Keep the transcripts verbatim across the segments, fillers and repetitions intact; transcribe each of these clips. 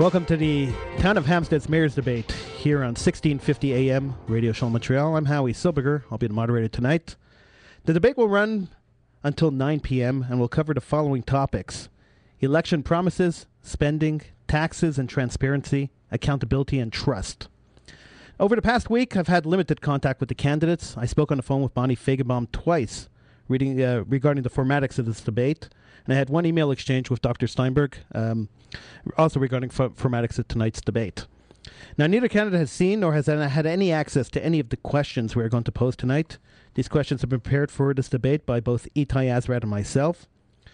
Welcome to the Town of Hampstead's Mayor's Debate here on sixteen fifty A M Radio Show Montreal. I'm Howie Silberger. I'll be the moderator tonight. The debate will run until nine p.m. and will cover the following topics: election promises, spending, taxes and transparency, accountability and trust. Over the past week, I've had limited contact with the candidates. I spoke on the phone with Bonnie Feigenbaum twice reading, uh, regarding the formatics of this debate, and I had one email exchange with Doctor Steinberg, um, also regarding f- formatics of tonight's debate. Now, neither candidate has seen nor has had any access to any of the questions we are going to pose tonight. These questions have been prepared for this debate by both Itai Azrat and myself.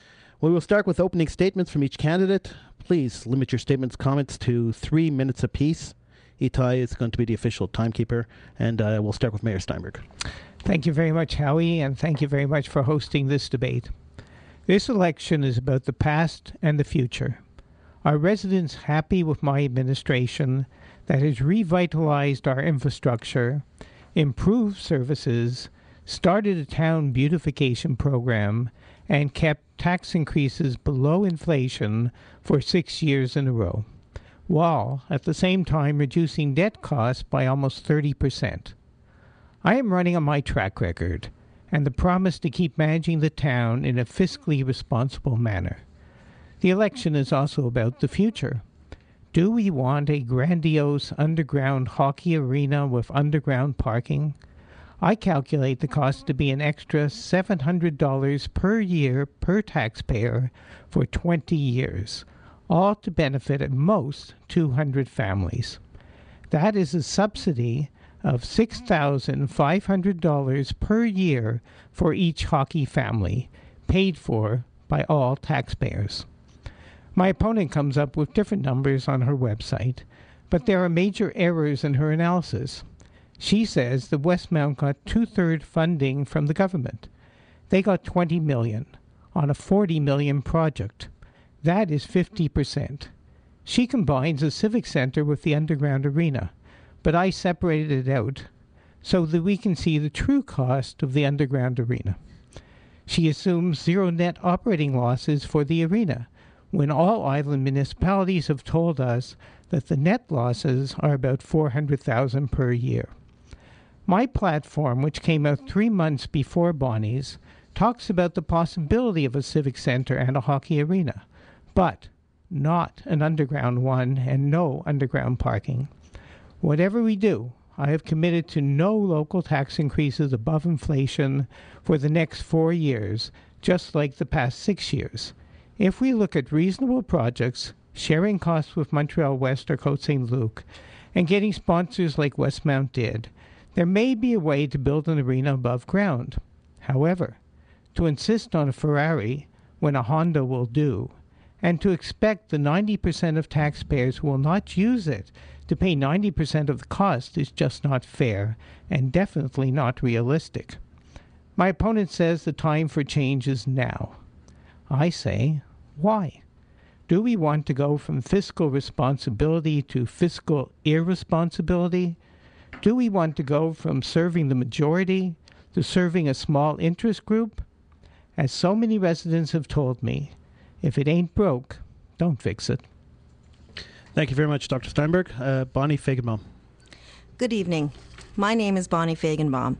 We will start with opening statements from each candidate. Please limit your statements, comments to three minutes apiece. Itai is going to be the official timekeeper, and uh, we'll start with Mayor Steinberg. Thank you very much, Howie, and thank you very much for hosting this debate. This election is about the past and the future. Are residents happy with my administration that has revitalized our infrastructure, improved services, started a town beautification program, and kept tax increases below inflation for six years in a row, while at the same time reducing debt costs by almost thirty percent? I am running on my track record and the promise to keep managing the town in a fiscally responsible manner. The election is also about the future. Do we want a grandiose underground hockey arena with underground parking? I calculate the cost to be an extra seven hundred dollars per year per taxpayer for twenty years, all to benefit at most two hundred families. That is a subsidy of six thousand five hundred dollars per year for each hockey family, paid for by all taxpayers. My opponent comes up with different numbers on her website, but there are major errors in her analysis. She says that Westmount got two-thirds funding from the government. They got twenty million dollars on a forty million dollars project. That is fifty percent. She combines the Civic Center with the underground arena, but I separated it out so that we can see the true cost of the underground arena. She assumes zero net operating losses for the arena, when all island municipalities have told us that the net losses are about four hundred thousand dollars per year. My platform, which came out three months before Bonnie's, talks about the possibility of a civic center and a hockey arena, but not an underground one and no underground parking. Whatever we do, I have committed to no local tax increases above inflation for the next four years, just like the past six years. If we look at reasonable projects, sharing costs with Montreal West or Côte Saint Luc, and getting sponsors like Westmount did, there may be a way to build an arena above ground. However, to insist on a Ferrari when a Honda will do, and to expect the ninety percent of taxpayers who will not use it to pay ninety percent of the cost is just not fair and definitely not realistic. My opponent says the time for change is now. I say, why? Do we want to go from fiscal responsibility to fiscal irresponsibility? Do we want to go from serving the majority to serving a small interest group? As so many residents have told me, if it ain't broke, don't fix it. Thank you very much, Doctor Steinberg. Uh, Bonnie Feigenbaum. Good evening. My name is Bonnie Feigenbaum.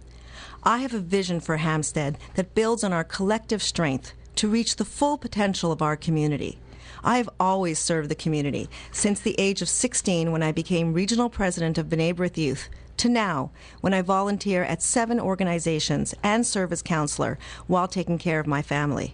I have a vision for Hampstead that builds on our collective strength to reach the full potential of our community. I have always served the community, since the age of sixteen when I became regional president of B'nai B'rith Youth, to now, when I volunteer at seven organizations and serve as counselor while taking care of my family.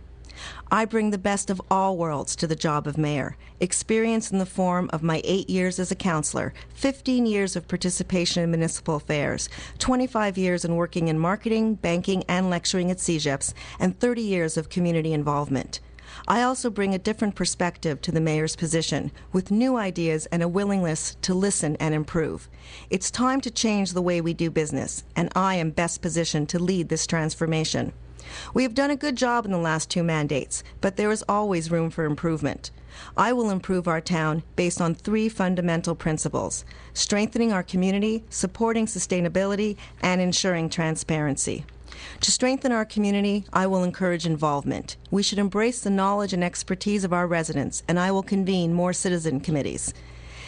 I bring the best of all worlds to the job of mayor, experience in the form of my eight years as a counselor, fifteen years of participation in municipal affairs, twenty-five years in working in marketing, banking, and lecturing at C G E P S, and thirty years of community involvement. I also bring a different perspective to the mayor's position, with new ideas and a willingness to listen and improve. It's time to change the way we do business, and I am best positioned to lead this transformation. We have done a good job in the last two mandates, but there is always room for improvement. I will improve our town based on three fundamental principles: strengthening our community, supporting sustainability, and ensuring transparency. To strengthen our community, I will encourage involvement. We should embrace the knowledge and expertise of our residents, and I will convene more citizen committees.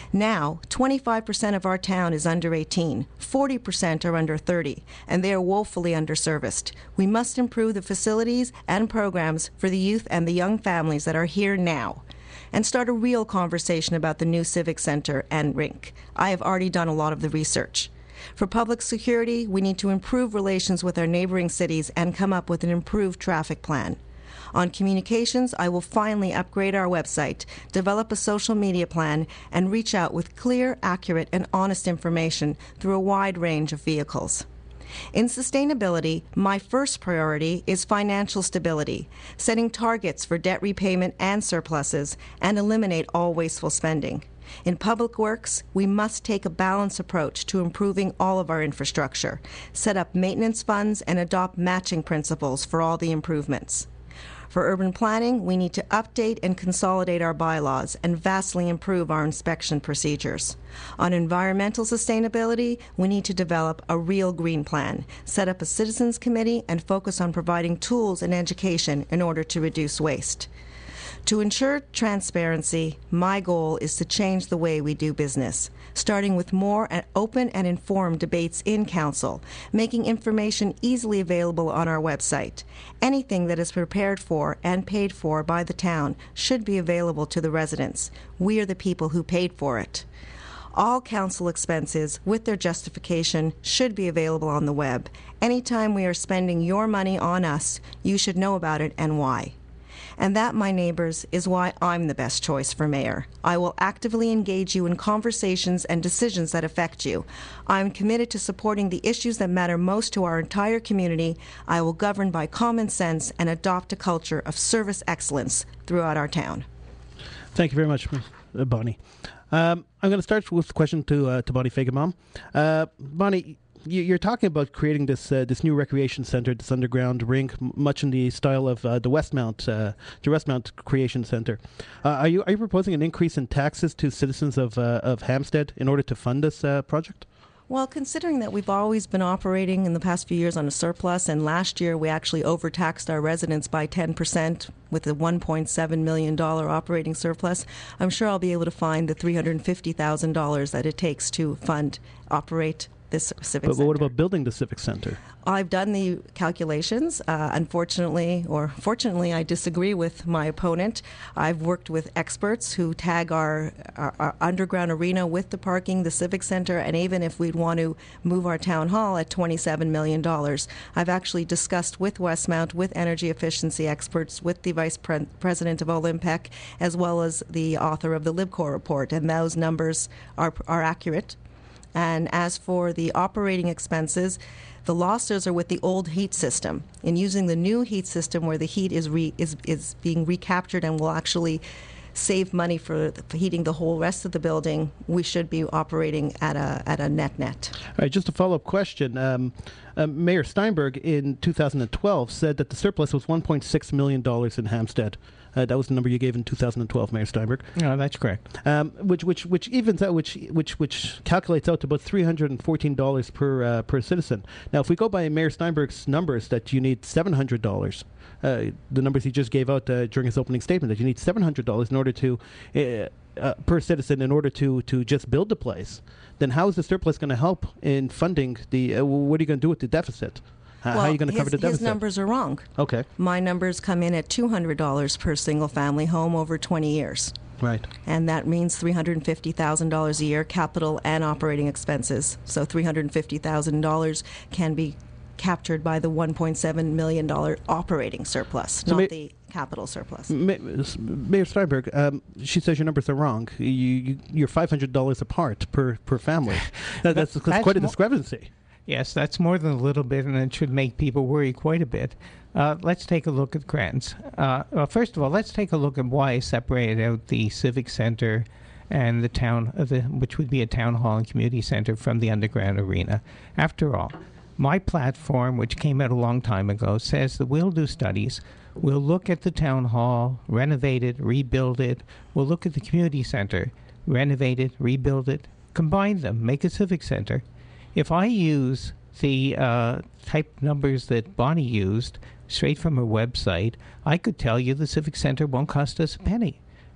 Now, twenty-five percent of our town is under eighteen, forty percent are under thirty, and they are woefully underserviced. We must improve the facilities and programs for the youth and the young families that are here now, and start a real conversation about the new Civic Center and rink. I have already done a lot of the research. For public security, we need to improve relations with our neighboring cities and come up with an improved traffic plan. On communications, I will finally upgrade our website, develop a social media plan, and reach out with clear, accurate, and honest information through a wide range of vehicles. In sustainability, my first priority is financial stability, setting targets for debt repayment and surpluses, and eliminate all wasteful spending. In public works, we must take a balanced approach to improving all of our infrastructure, set up maintenance funds, and adopt matching principles for all the improvements. For urban planning, we need to update and consolidate our bylaws and vastly improve our inspection procedures. On environmental sustainability, we need to develop a real green plan, set up a citizens committee, and focus on providing tools and education in order to reduce waste. To ensure transparency, my goal is to change the way we do business, starting with more open and informed debates in Council, making information easily available on our website. Anything that is prepared for and paid for by the town should be available to the residents. We are the people who paid for it. All council expenses, with their justification, should be available on the web. Anytime we are spending your money on us, you should know about it and why. And that, my neighbors, is why I'm the best choice for mayor. I will actively engage you in conversations and decisions that affect you. I'm committed to supporting the issues that matter most to our entire community. I will govern by common sense and adopt a culture of service excellence throughout our town. Thank you very much, uh, Bonnie. Um, I'm going to start with a question to uh, to Bonnie Feigenbaum. Uh, Bonnie, you're talking about creating this uh, this new recreation center, this underground rink, m- much in the style of uh, the Westmount, uh, the Westmount Creation Center. Uh, are you are you proposing an increase in taxes to citizens of uh, of Hampstead in order to fund this uh, project? Well, considering that we've always been operating in the past few years on a surplus, and last year we actually overtaxed our residents by ten percent with a one point seven million dollars operating surplus, I'm sure I'll be able to find the three hundred fifty thousand dollars that it takes to fund, operate this civic but, center. But what about building the civic center? I've done the calculations. Uh, unfortunately, or fortunately, I disagree with my opponent. I've worked with experts who tag our, our, our underground arena with the parking, the civic center, and even if we'd want to move our town hall at twenty-seven million dollars. I've actually discussed with Westmount, with energy efficiency experts, with the vice pre- president of Olympec, as well as the author of the LibCorp report, and those numbers are, are accurate. And as for the operating expenses, the losses are with the old heat system. In using the new heat system where the heat is re, is, is being recaptured and will actually save money for, for heating the whole rest of the building, we should be operating at a at a net net. All right, just a follow-up question. Um, uh, Mayor Steinberg in two thousand twelve said that the surplus was one point six million dollars in Hampstead. Uh, that was the number you gave in two thousand twelve, Mayor Steinberg. No, that's correct. Um, which which which evens out, which which which calculates out to about three hundred and fourteen dollars per uh, per citizen. Now, if we go by Mayor Steinberg's numbers, that you need seven hundred dollars. Uh, the numbers he just gave out uh, during his opening statement, that you need seven hundred dollars in order to uh, uh, per citizen in order to to just build the place. Then how is the surplus going to help in funding the? Uh, what are you going to do with the deficit? How, well, how are you going to his, cover the deficit? His numbers are wrong. Okay. My numbers come in at two hundred dollars per single-family home over twenty years. Right. And that means three hundred fifty thousand dollars a year, capital and operating expenses. So three hundred fifty thousand dollars can be captured by the one point seven million dollars operating surplus, so not may, the capital surplus. May, Mayor Steinberg, um, she says your numbers are wrong. You, you, you're five hundred dollars apart per, per family. that, that's, that's, that's quite a discrepancy. Yes, that's more than a little bit, and it should make people worry quite a bit. Uh, let's take a look at grants. Uh, well, first of all, let's take a look at why I separated out the Civic Center and the town, uh, the, which would be a town hall and community center, from the underground arena. After all, my platform, which came out a long time ago, says that we'll do studies. We'll look at the town hall, renovate it, rebuild it. We'll look at the community center, renovate it, rebuild it, combine them, make a civic center. If I use the uh, type numbers that Bonnie used straight from her website, I could tell you the Civic Center won't cost us a penny.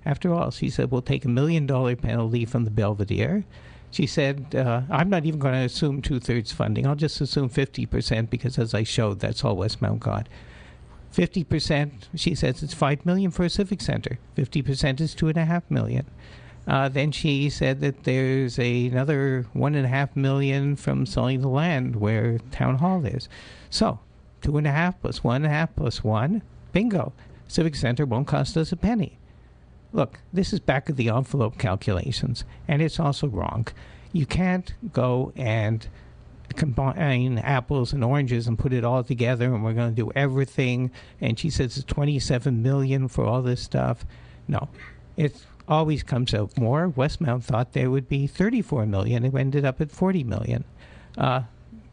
After all, she said, we'll take a million dollar penalty from the Belvedere. She said, uh, I'm not even going to assume two-thirds funding. I'll just assume fifty percent because, as I showed, that's all Westmount got. fifty percent, she says, it's five million dollars for a civic center. fifty percent is two point five million dollars. Uh, then she said that there's a, another one point five million dollars from selling the land where Town Hall is. So, two point five plus one point five plus one, bingo. Civic center won't cost us a penny. Look, this is back of the envelope calculations, and it's also wrong. You can't go and combine apples and oranges and put it all together, and we're going to do everything. And she says it's twenty-seven million dollars for all this stuff. No, it always comes out more. Westmount thought there would be thirty-four million dollars. It ended up at forty million dollars. Uh,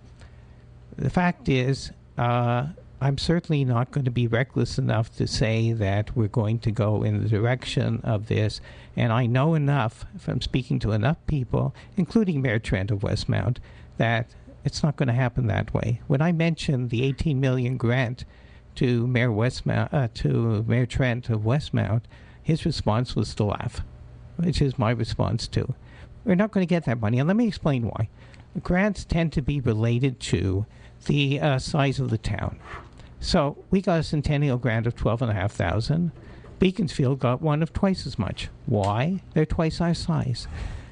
the fact is, uh, I'm certainly not going to be reckless enough to say that we're going to go in the direction of this. And I know enough from speaking to enough people, including Mayor Trent of Westmount, that it's not going to happen that way. When I mentioned the eighteen million dollars grant to Mayor Westmount, uh, to Mayor Trent of Westmount, his response was to laugh, which is my response too. We're not going to get that money, and let me explain why. Grants tend to be related to the uh, size of the town. So we got a centennial grant of twelve and a half thousand. Beaconsfield got one of twice as much. Why? They're twice our size.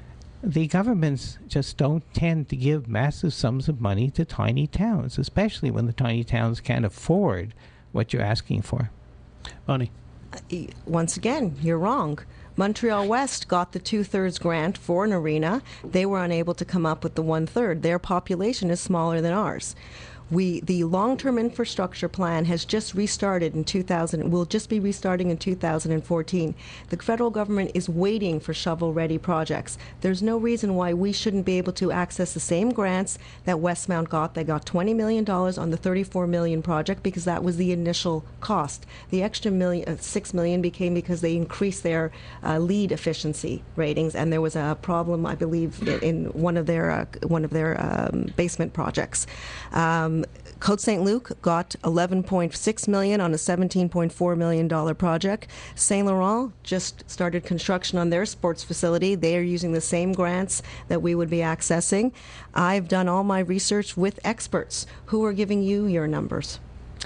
The governments just don't tend to give massive sums of money to tiny towns, especially when the tiny towns can't afford what you're asking for. Bonnie. Uh, once again, you're wrong. Montreal West got the two-thirds grant for an arena. They were unable to come up with the one-third. Their population is smaller than ours. We, the long-term infrastructure plan has just restarted in two thousand. Will just be restarting in two thousand fourteen. The federal government is waiting for shovel-ready projects. There's no reason why we shouldn't be able to access the same grants that Westmount got. They got twenty million dollars on the thirty-four million dollars project because that was the initial cost. The extra million, uh, six million dollars became because they increased their uh, lead efficiency ratings, and there was a problem, I believe, in, in one of their uh, one of their um, basement projects. Um, Côte Saint Luc got eleven point six million dollars on a seventeen point four million dollars project. Saint Laurent just started construction on their sports facility. They are using the same grants that we would be accessing. I've done all my research with experts who are giving you your numbers.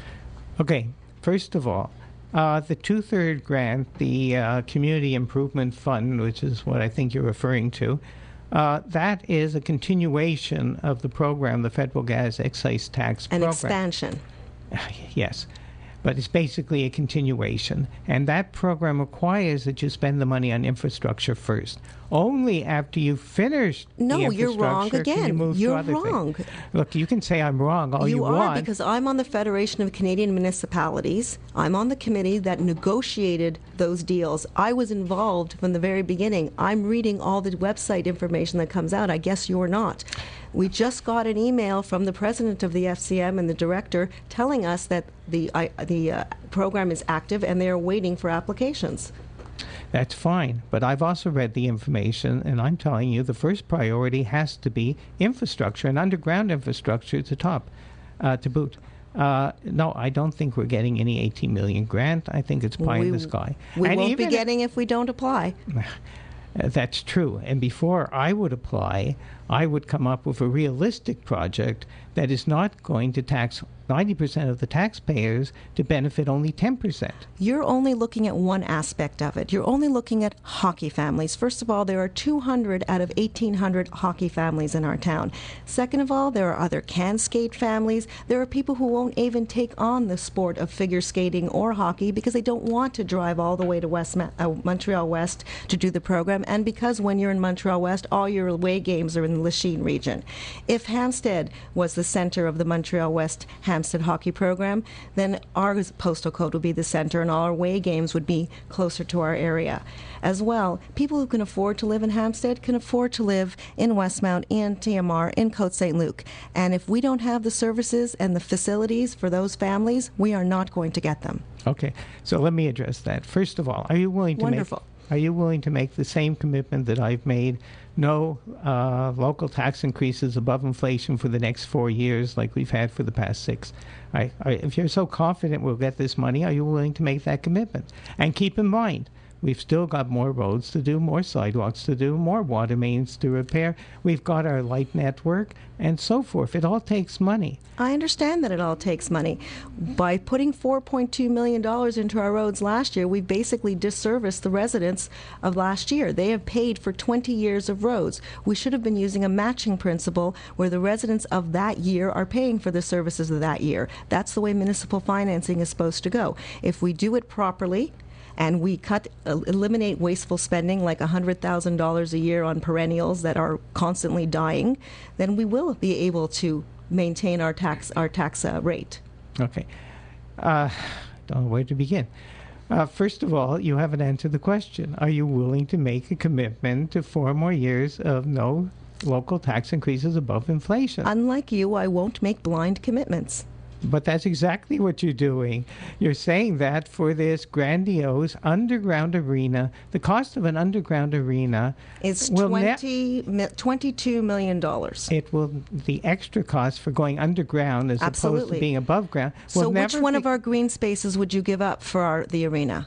Okay, first of all, uh, the two-third grant, the uh, Community Improvement Fund, which is what I think you're referring to, Uh, that is a continuation of the program, the federal gas excise tax An program. An expansion. Yes, but it's basically a continuation. And that program requires that you spend the money on infrastructure first. Only after you've finished no, the infrastructure you're wrong can again. you move you're to other wrong. things. Look, you can say I'm wrong all you, you want. are, because I'm on the Federation of Canadian Municipalities. I'm on the committee that negotiated those deals. I was involved from the very beginning. I'm reading all the website information that comes out. I guess you're not. We just got an email from the president of the F C M and the director telling us that the I, the uh, program is active and they are waiting for applications. That's fine, but I've also read the information, and I'm telling you the first priority has to be infrastructure, and underground infrastructure to top, uh, to boot. Uh, no, I don't think we're getting any eighteen million grant. I think it's pie we, in the sky. We and won't be getting if we don't apply. That's true. And before I would apply, I would come up with a realistic project that is not going to tax ninety percent of the taxpayers to benefit only ten percent. You're only looking at one aspect of it. You're only looking at hockey families. First of all, there are two hundred out of eighteen hundred hockey families in our town. Second of all, there are other can skate families. There are people who won't even take on the sport of figure skating or hockey because they don't want to drive all the way to West uh, Montreal West to do the program, and because when you're in Montreal West, all your away games are in the Lachine region. If Hampstead was the center of the Montreal West Hampstead hockey program, then our postal code would be the center and all our away games would be closer to our area. As well, people who can afford to live in Hampstead can afford to live in Westmount, in T M R, in Côte Saint Luc. And if we don't have the services and the facilities for those families, we are not going to get them. Okay, so let me address that. First of all, are you willing to Wonderful. make... Are you willing to make the same commitment that I've made? No uh, local tax increases above inflation for the next four years like we've had for the past six. I, I, if you're so confident we'll get this money, are you willing to make that commitment? And keep in mind, We've still got more roads to do, more sidewalks to do, more water mains to repair. We've got our light network and so forth. It all takes money. I understand that it all takes money. By putting four point two million dollars into our roads last year, we basically disserviced the residents of last year. They have paid for twenty years of roads. We should have been using a matching principle where the residents of that year are paying for the services of that year. That's the way municipal financing is supposed to go. If we do it properly, and we cut, uh, eliminate wasteful spending like one hundred thousand dollars a year on perennials that are constantly dying, then we will be able to maintain our tax our tax uh, rate. Okay. Uh, don't know where to begin. Uh, first of all, you haven't answered the question. Are you willing to make a commitment to four more years of no local tax increases above inflation? Unlike you, I won't make blind commitments. But that's exactly what you're doing. You're saying that for this grandiose underground arena, the cost of an underground arena is will twenty, ne- twenty-two million dollars. It will, the extra cost for going underground as Absolutely. opposed to being above ground. Will So which never one be, of our green spaces would you give up for our, the arena?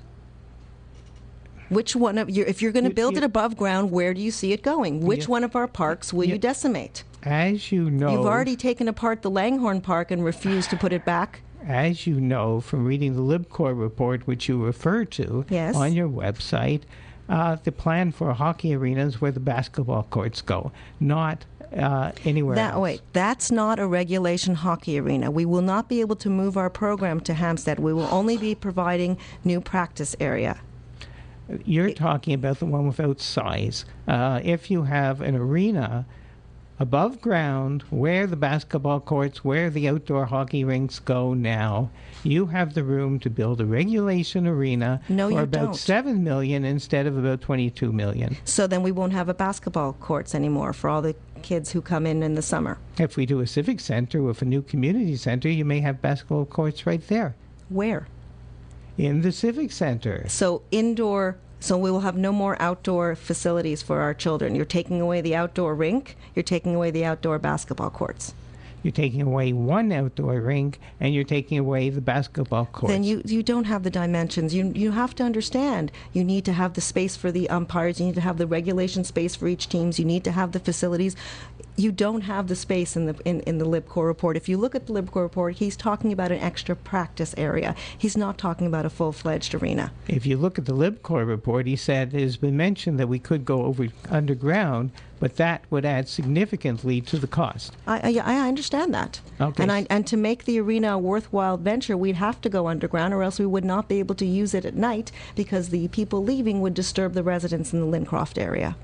Which one of your, if you're going to You- build you- it above ground, where do you see it going? Which You- one of our parks will you- you decimate? As you know, You've already taken apart the Langhorne Park and refused to put it back. as you know from reading the LibCorp report, which you refer to Yes. on your website, uh, the plan for a hockey arena is where the basketball courts go, not uh, anywhere That else. wait, that's not a regulation hockey arena. We will not be able to move our program to Hampstead. We will only be providing new practice area. You're talking about the one without size. Uh, if you have an arena above ground where the basketball courts, where the outdoor hockey rinks go now, you have the room to build a regulation arena No, for you about don't. seven million instead of about twenty-two million. So then we won't have a basketball courts anymore for all the kids who come in in the summer. If we do a civic center with a new community center, you may have basketball courts right there Where? in the civic center. So indoor, so we will have no more outdoor facilities for our children. You're taking away the outdoor rink, you're taking away the outdoor basketball courts. You're taking away one outdoor rink, and you're taking away the basketball courts. Then you, you don't have the dimensions. You you have to understand. You need to have the space for the umpires. You need to have the regulation space for each teams. You need to have the facilities. You don't have the space in the in, in the LibCorp report. If you look at the LibCorp report, he's talking about an extra practice area. He's not talking about a full-fledged arena. If you look at the LibCorp report, he said it has been mentioned that we could go over underground, but that would add significantly to the cost. I, I, I understand that. Okay. And, I, and to make the arena a worthwhile venture, we'd have to go underground, or else we would not be able to use it at night because the people leaving would disturb the residents in the Lincroft area.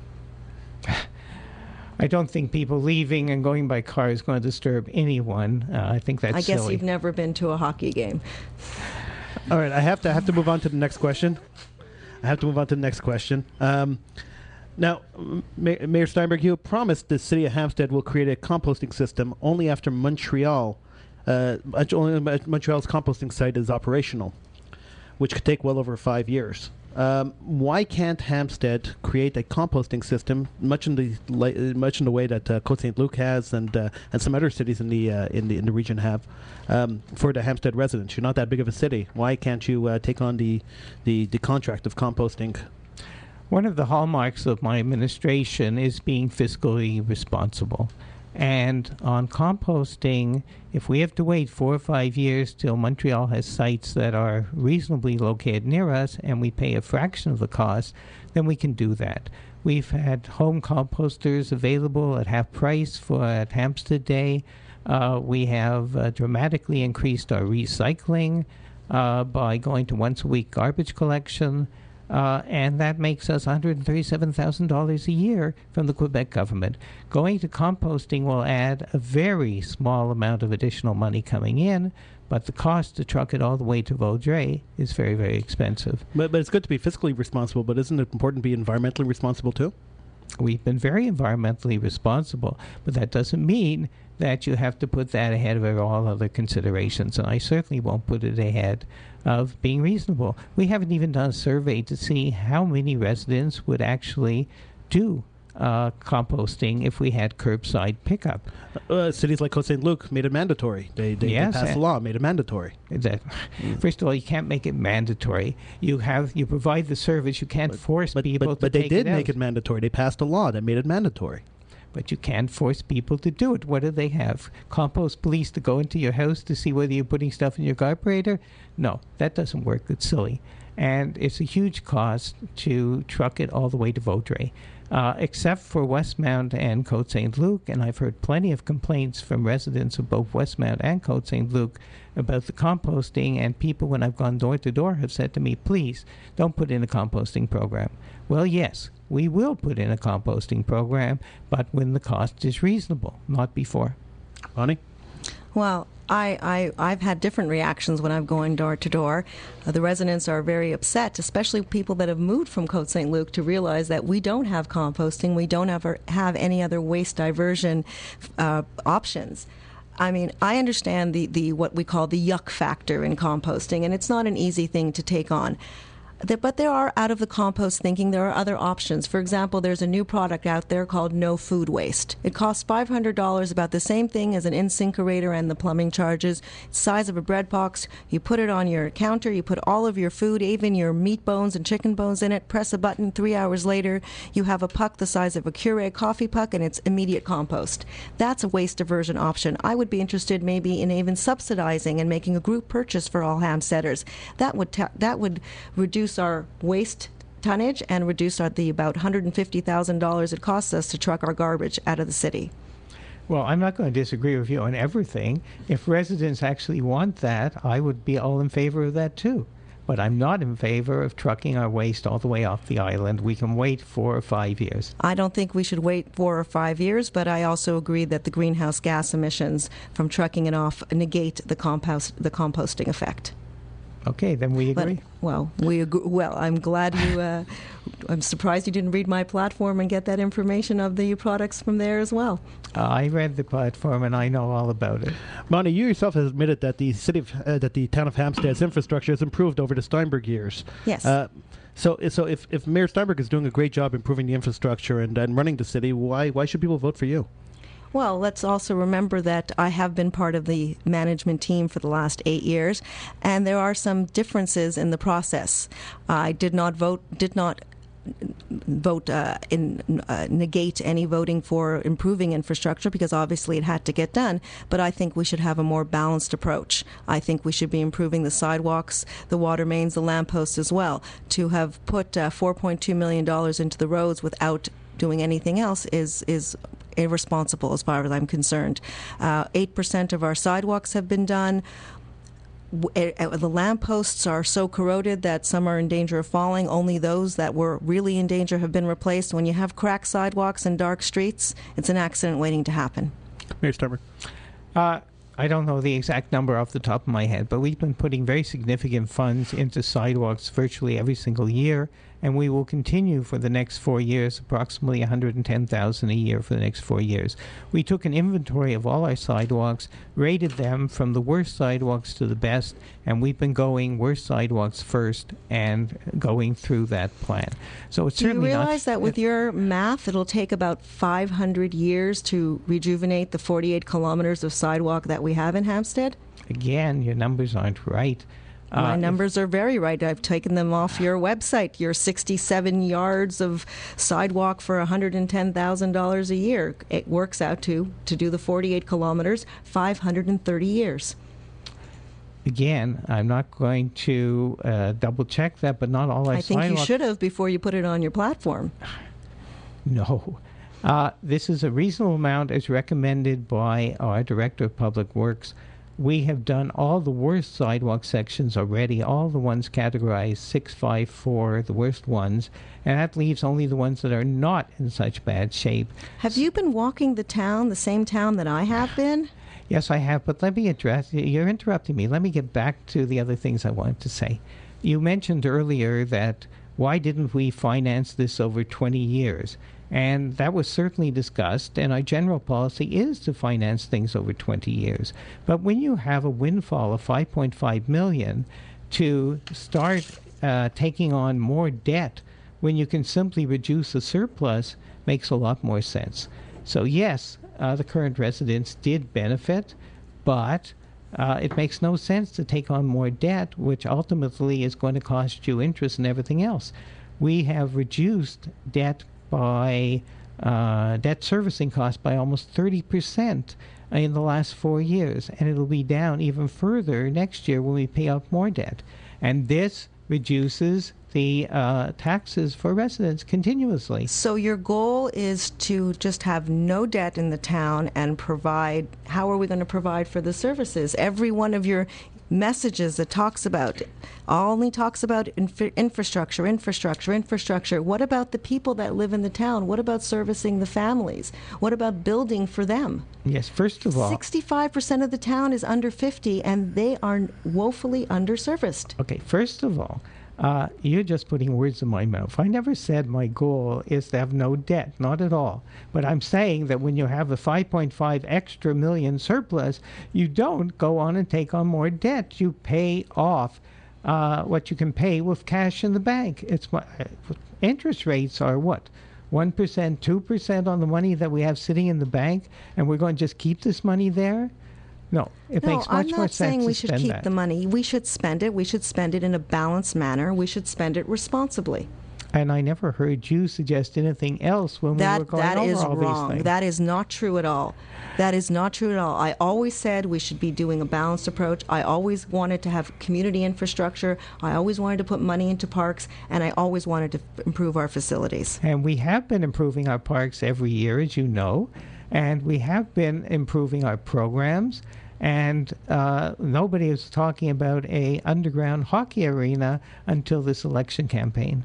I don't think people leaving and going by car is going to disturb anyone. Uh, I think that's I guess silly. you've never been to a hockey game. All right, I have to I have to move on to the next question. I have to move on to the next question. Um, now, M- Mayor Steinberg, you have promised the city of Hampstead will create a composting system only after Montreal, uh, only Montreal's composting site is operational, which could take well over five years. Um, why can't Hampstead create a composting system, much in the li- much in the way that uh, Côte Saint Luc has, and uh, and some other cities in the uh, in the in the region have, um, for the Hampstead residents? You're not that big of a city. Why can't you uh, take on the, the the contract of composting? One of the hallmarks of my administration is being fiscally responsible. And on composting, if we have to wait four or five years till Montreal has sites that are reasonably located near us and we pay a fraction of the cost, then we can do that. We've had home composters available at half price for at Hampstead Day. Uh, we have uh, dramatically increased our recycling uh, by going to once a week garbage collection. Uh, and that makes us one hundred thirty-seven thousand dollars a year from the Quebec government. Going to composting will add a very small amount of additional money coming in, but the cost to truck it all the way to Vaudreuil is very, very expensive. But but it's good to be fiscally responsible. But isn't it important to be environmentally responsible too? We've been very environmentally responsible, but that doesn't mean that you have to put that ahead of all other considerations, and I certainly won't put it ahead of being reasonable. We haven't even done a survey to see how many residents would actually do uh, composting if we had curbside pickup. Uh, cities like Côte Saint Luc made it mandatory. They, they, Yes, they passed a and- law, made it mandatory. That, first of all, you can't make it mandatory. You have you provide the service. You can't force But, people but, to but they take did it make out. it mandatory. They passed a law that made it mandatory. But you can't force people to do it. What do they have? Compost police to go into your house to see whether you're putting stuff in your carburetor? No, that doesn't work. It's silly. And it's a huge cost to truck it all the way to Vaudreuil. Uh, except for Westmount and Côte Saint Luc, and I've heard plenty of complaints from residents of both Westmount and Côte Saint Luc about the composting, and people, when I've gone door to door, have said to me, please, don't put in a composting program. Well, yes, we will put in a composting program, but when the cost is reasonable, not before. Bonnie? Well, I, I, I've had different reactions when I'm going door to door. Uh, the residents are very upset, especially people that have moved from Côte Saint Luc, to realize that we don't have composting, we don't ever have any other waste diversion uh, options. I mean, I understand the, the what we call the yuck factor in composting, and it's not an easy thing to take on. There, but there are, out of the compost thinking, there are other options. For example, there's a new product out there called No Food Waste. It costs five hundred dollars, about the same thing as an incinerator and the plumbing charges. It's the size of a bread box. You put it on your counter, you put all of your food, even your meat bones and chicken bones in it, press a button, three hours later, you have a puck the size of a Keurig coffee puck, and it's immediate compost. That's a waste diversion option. I would be interested maybe in even subsidizing and making a group purchase for all Hampsteaders. That would, ta- that would reduce our waste tonnage and reduce our, the about one hundred fifty thousand dollars it costs us to truck our garbage out of the city. Well, I'm not going to disagree with you on everything. If residents actually want that, I would be all in favor of that too. But I'm not in favor of trucking our waste all the way off the island. We can wait four or five years. I don't think we should wait four or five years, but I also agree that the greenhouse gas emissions from trucking it off negate the compost the composting effect. Okay, then we agree. But, well, we agree. Well, I'm glad you. Uh, I'm surprised you didn't read my platform and get that information of the products from there as well. Uh, I read the platform and I know all about it. Bonnie, you yourself have admitted that the city of, uh, that the town of Hampstead's infrastructure has improved over the Steinberg years. Yes. Uh, so, so if, if Mayor Steinberg is doing a great job improving the infrastructure and, and running the city, why why should people vote for you? Well, let's also remember that I have been part of the management team for the last eight years, and there are some differences in the process. I did not vote, did not vote uh, in uh, negate any voting for improving infrastructure, because obviously it had to get done, but I think we should have a more balanced approach. I think we should be improving the sidewalks, the water mains, the lampposts as well. To have put uh, four point two million dollars into the roads without doing anything else is is irresponsible as far as I'm concerned. Uh, eight percent of our sidewalks have been done. W- uh, the lampposts are so corroded that some are in danger of falling. Only those that were really in danger have been replaced. When you have cracked sidewalks and dark streets, it's an accident waiting to happen. Mayor Steinberg. Uh, I don't know the exact number off the top of my head, but we've been putting very significant funds into sidewalks virtually every single year, and we will continue for the next four years, approximately one hundred ten thousand dollars a year for the next four years. We took an inventory of all our sidewalks, rated them from the worst sidewalks to the best, and we've been going worst sidewalks first and going through that plan. So it's Do you certainly not realize that with your math, it'll take about five hundred years to rejuvenate the forty-eight kilometers of sidewalk that we have in Hampstead? Again, your numbers aren't right. My Uh, numbers are very right. I've taken them off your website. Your sixty-seven yards of sidewalk for one hundred ten thousand dollars a year. It works out to, to do the forty-eight kilometers, five hundred thirty years. Again, I'm not going to uh, double check that, but not all our I think you sidewalks- should have before you put it on your platform. No. Uh, this is a reasonable amount as recommended by our Director of Public Works. We have done all the worst sidewalk sections already, all the ones categorized six five four, the worst ones, and that leaves only the ones that are not in such bad shape. Have you been walking the town, the same town that I have been? Yes, I have, but let me address, you're interrupting me. Let me get back to the other things I wanted to say. You mentioned earlier that why didn't we finance this over twenty years? And that was certainly discussed, and our general policy is to finance things over twenty years. But when you have a windfall of five point five million dollars to start uh, taking on more debt when you can simply reduce the surplus makes a lot more sense. So yes, uh, the current residents did benefit, but uh, it makes no sense to take on more debt, which ultimately is going to cost you interest and everything else. We have reduced debt by uh, debt servicing costs by almost thirty percent in the last four years, and it'll be down even further next year when we pay off more debt. And this reduces the uh, taxes for residents continuously. So your goal is to just have no debt in the town and provide, how are we going to provide for the services? Every one of your messages that talks about, only talks about infra- infrastructure, infrastructure, infrastructure. What about the people that live in the town? What about servicing the families? What about building for them? Yes, first of all, sixty-five percent of the town is under fifty, and they are woefully underserviced. Okay, first of all, uh, you're just putting words in my mouth. I never said my goal is to have no debt, not at all. But I'm saying that when you have a five point five extra million surplus, you don't go on and take on more debt. You pay off uh, what you can pay with cash in the bank. It's uh, interest rates are what? one percent, two percent on the money that we have sitting in the bank, and we're going to just keep this money there? No, it no, makes much I'm more not sense saying to we should spend keep that. the money. We should spend it. We should spend it in a balanced manner. We should spend it responsibly. And I never heard you suggest anything else when that, we were going that over is all wrong. these things. That is not true at all. That is not true at all. I always said we should be doing a balanced approach. I always wanted to have community infrastructure. I always wanted to put money into parks, and I always wanted to f- improve our facilities. And we have been improving our parks every year, as you know, and we have been improving our programs. And uh, nobody is talking about a underground hockey arena until this election campaign.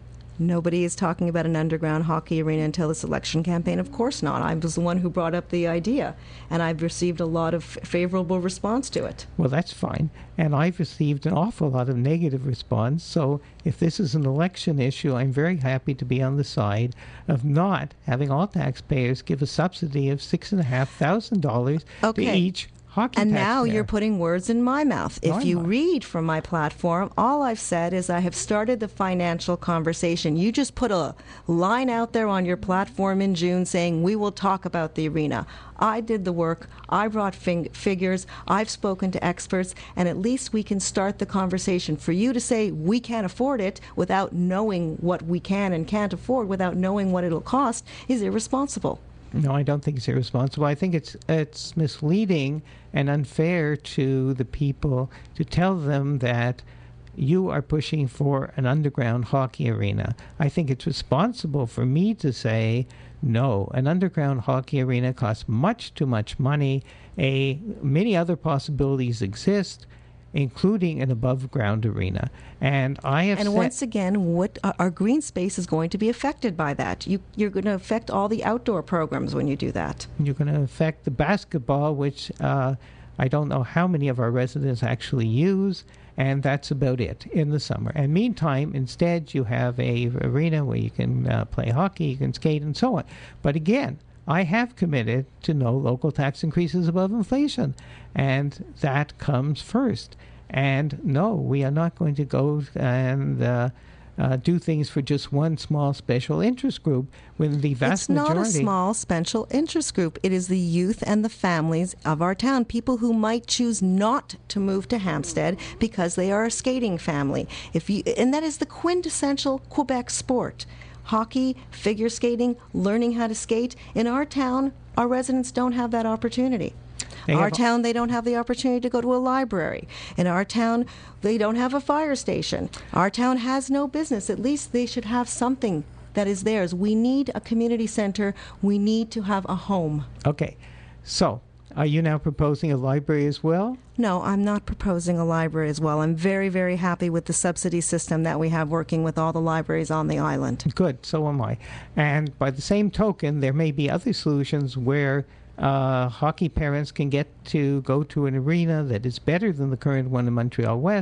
Nobody is talking about an underground hockey arena until this election campaign. Of course not. I was the one who brought up the idea, and I've received a lot of favorable response to it. Well, that's fine. And I've received an awful lot of negative response. So if this is an election issue, I'm very happy to be on the side of not having all taxpayers give a subsidy of six thousand five hundred dollars Okay. to each hockey And now taxpayer. you're putting words in my mouth. No, If I'm you not. read from my platform, all I've said is I have started the financial conversation. You just put a line out there on your platform in June saying we will talk about the arena. I did the work. I brought fing- figures. I've spoken to experts, and at least we can start the conversation. For you to say we can't afford it without knowing what we can and can't afford, without knowing what it'll cost, is irresponsible. No, I don't think it's irresponsible. I think it's it's misleading and unfair to the people to tell them that you are pushing for an underground hockey arena. I think it's responsible for me to say, no, an underground hockey arena costs much too much money. A many other possibilities exist, including an above-ground arena. And I have And said, once again, what uh, our green space is going to be affected by that. You, you're going to affect all the outdoor programs when you do that. you're going to affect the basketball, which uh, I don't know how many of our residents actually use, and that's about it in the summer. And meantime, instead, you have a arena where you can uh, play hockey, you can skate, and so on. But again, I have committed to no local tax increases above inflation, and that comes first. And no, we are not going to go and uh, uh, do things for just one small special interest group when the vast It's not majority... a small special interest group. It is the youth and the families of our town, people who might choose not to move to Hampstead because they are a skating family. If you, and that is the quintessential Quebec sport. Hockey, figure skating, learning how to skate. In our town, our residents don't have that opportunity. They Our have- town, they don't have the opportunity to go to a library. In our town, they don't have a fire station. Our town has no business. At least they should have something that is theirs. We need a community center. We need to have a home. Okay, so are you now proposing a library as well? No, I'm not proposing a library as well. I'm very, very happy with the subsidy system that we have working with all the libraries on the island. Good, so am I. And by the same token, there may be other solutions where uh, hockey parents can get to go to an arena that is better than the current one in Montreal West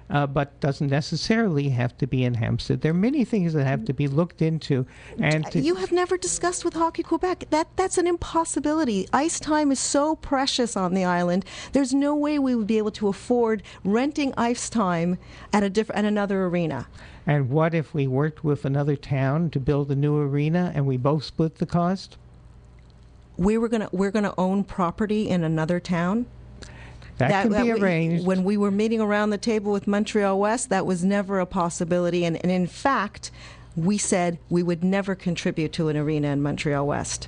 uh, but doesn't necessarily have to be in Hampstead. There are many things that have to be looked into. And to you have never discussed with Hockey Quebec. That that's an impossibility. Ice time is so precious on the island. There's no way we would be able to afford renting ice time at a diff- at another arena. And what if we worked with another town to build a new arena and we both split the cost? We were gonna we're gonna own property in another town. That, that can that be we, arranged. When we were meeting around the table with Montreal West, that was never a possibility. And, and in fact, we said we would never contribute to an arena in Montreal West.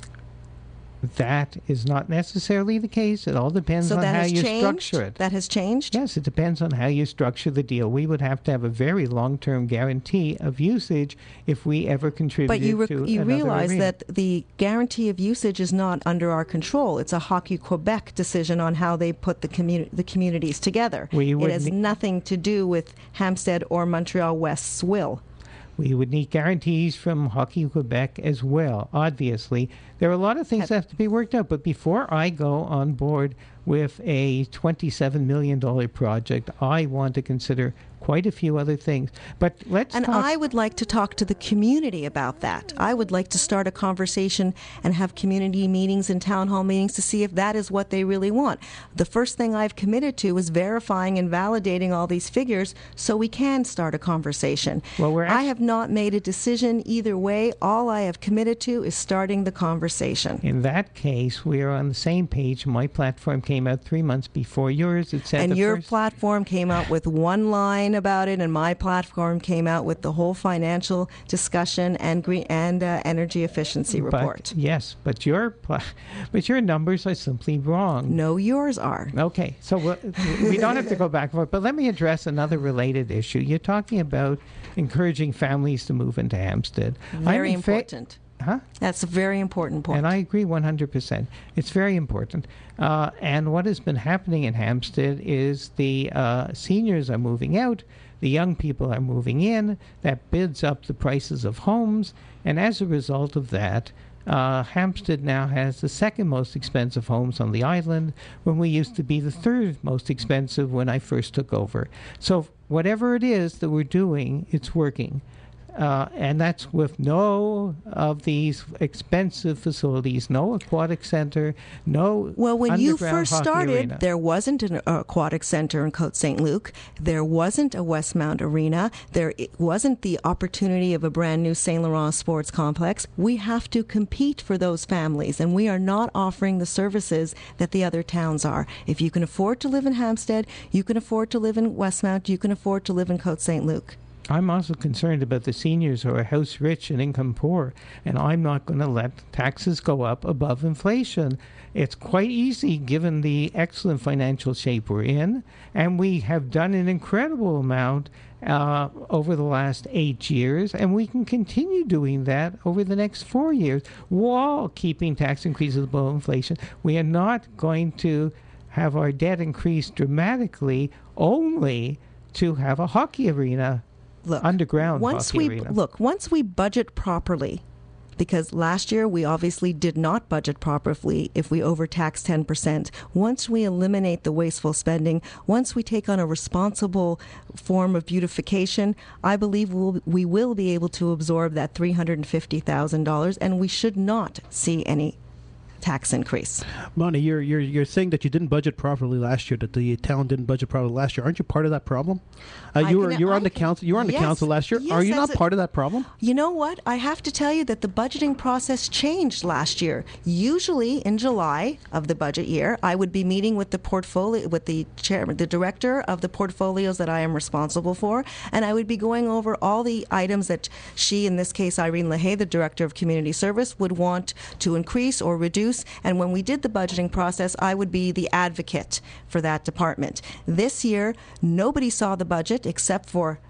That is not necessarily the case. It all depends so on how you changed? structure it. That has changed? Yes, it depends on how you structure the deal. We would have to have a very long-term guarantee of usage if we ever contributed but you rec- to you another realize arena. that the guarantee of usage is not under our control. It's a Hockey Quebec decision on how they put the, communi- the communities together. We it has ne- nothing to do with Hampstead or Montreal West's will. We would need guarantees from Hockey Quebec as well, obviously. There are a lot of things that have to be worked out, but before I go on board with a twenty-seven million dollars project, I want to consider quite a few other things. But let's And talk- I would like to talk to the community about that. I would like to start a conversation and have community meetings and town hall meetings to see if that is what they really want. The first thing I've committed to is verifying and validating all these figures so we can start a conversation. Well, we're I have not made a decision either way. All I have committed to is starting the conversation. In that case, we are on the same page. My platform came out three months before yours. It said and the your first platform came out with one line about it, and my platform came out with the whole financial discussion and green and uh, energy efficiency report. But, yes, but your pla- but your numbers are simply wrong. No, yours are. Okay, so we'll, we don't have to go back and forth. But let me address another related issue. You're talking about encouraging families to move into Hampstead. Very I'm in fa- important. Huh? That's a very important point. And I agree one hundred percent. It's very important. Uh, and what has been happening in Hampstead is the uh, seniors are moving out, the young people are moving in. That bids up the prices of homes. And as a result of that, uh, Hampstead now has the second most expensive homes on the island, when we used to be the third most expensive when I first took over. So whatever it is that we're doing, it's working. Uh, and that's with no of these expensive facilities, no aquatic center, no Well, when you underground first hockey started, arena. there wasn't an uh, aquatic center in Côte Saint Luc. There wasn't a Westmount Arena. There it wasn't the opportunity of a brand new Saint Laurent Sports Complex. We have to compete for those families, and we are not offering the services that the other towns are. If you can afford to live in Hampstead, you can afford to live in Westmount, you can afford to live in Côte Saint Luc. I'm also concerned about the seniors who are house rich and income poor, and I'm not going to let taxes go up above inflation. It's quite easy given the excellent financial shape we're in, and we have done an incredible amount uh, over the last eight years, and we can continue doing that over the next four years while keeping tax increases below inflation. We are not going to have our debt increase dramatically only to have a hockey arena. Look, underground once hockey we arena. Look, once we budget properly, because last year we obviously did not budget properly if we overtaxed ten percent. Once we eliminate the wasteful spending, once we take on a responsible form of beautification, I believe we'll, we will be able to absorb that three hundred fifty thousand dollars, and we should not see any tax increase. Bonnie, you're you're you're saying that you didn't budget properly last year, that the town didn't budget properly last year. Aren't you part of that problem? Uh, I you were can- you were I on the can- council. You were on the yes, council last year. yes, Are you that's not a- part of that problem? You know what? I have to tell you that the budgeting process changed last year. Usually in July of the budget year, I would be meeting with the portfolio, with the chairman, the director of the portfolios that I am responsible for, and I would be going over all the items that she, in this case Irene LaHaye, the director of community service, would want to increase or reduce. And when we did the budgeting process, I would be the advocate for that department. This year, nobody saw the budget except for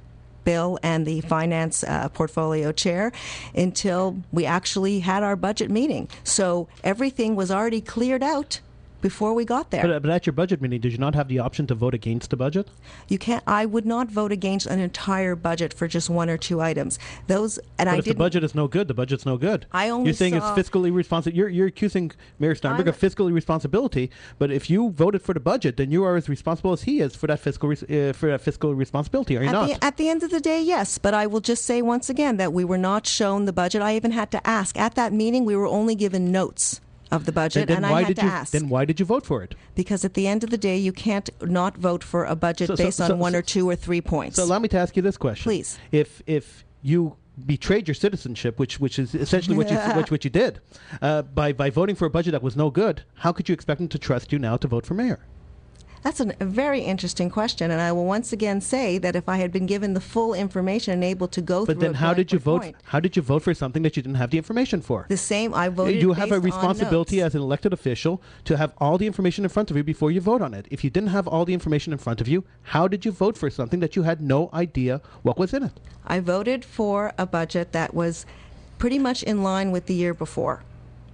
Bill and the finance uh, portfolio chair until we actually had our budget meeting. So everything was already cleared out before we got there. But, but at your budget meeting, did you not have the option to vote against the budget? You can't. I would not vote against an entire budget for just one or two items. Those and but I if didn't. the budget is no good, the budget's no good. I only You're saying saw- it's fiscally responsible. You're, you're accusing Mayor Steinberg I'm- of fiscal responsibility. But if you voted for the budget, then you are as responsible as he is for that fiscal res- uh, for that fiscal responsibility. Are you At not? the, at the end of the day, yes. But I will just say once again that we were not shown the budget. I even had to ask. At that meeting, we were only given notes of the budget, then, and then I why had did to you? ask. Then why did you vote for it? Because at the end of the day, you can't not vote for a budget So- so- based on so- one so- or two or three points. So allow me to ask you this question, Please. If if you betrayed your citizenship, which which is essentially what you which, which you did, uh, by by voting for a budget that was no good, how could you expect them to trust you now to vote for mayor? That's an, a very interesting question, and I will once again say that if I had been given the full information and able to go But through then, it how point did you by vote? point, How did you vote for something that you didn't have the information for? the same, I voted. You have a based on responsibility notes. as an elected official to have all the information in front of you before you vote on it. If you didn't have all the information in front of you, how did you vote for something that you had no idea what was in it? I voted for a budget that was pretty much in line with the year before.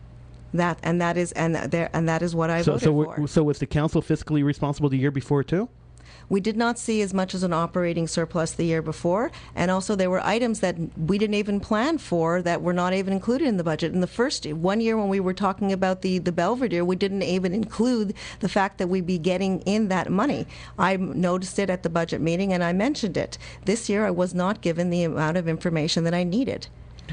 That and that is and there and that is what I so, voted so, for. we're- so was the council fiscally responsible the year before too? We did not see as much as an operating surplus the year before, and also there were items that we didn't even plan for that were not even included in the budget. In the first one year when we were talking about the, the Belvedere, we didn't even include the fact that we'd be getting in that money. I noticed it at the budget meeting and I mentioned it. This year I was not given the amount of information that I needed.